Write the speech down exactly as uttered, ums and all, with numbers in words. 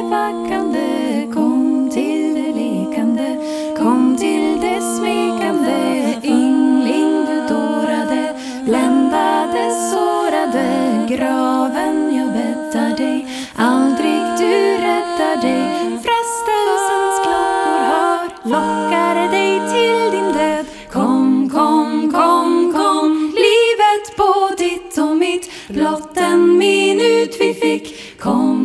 vackande, kom till det lekande, kom till det smekande, yngling du dårade, bländade, sårade, graven jag bäddar dig, aldrig du räddar dig, frestelsens klockor hör, lockar dig till din död, kom, kom, kom, kom, livet på ditt och mitt, blott en minut vi fick, kom.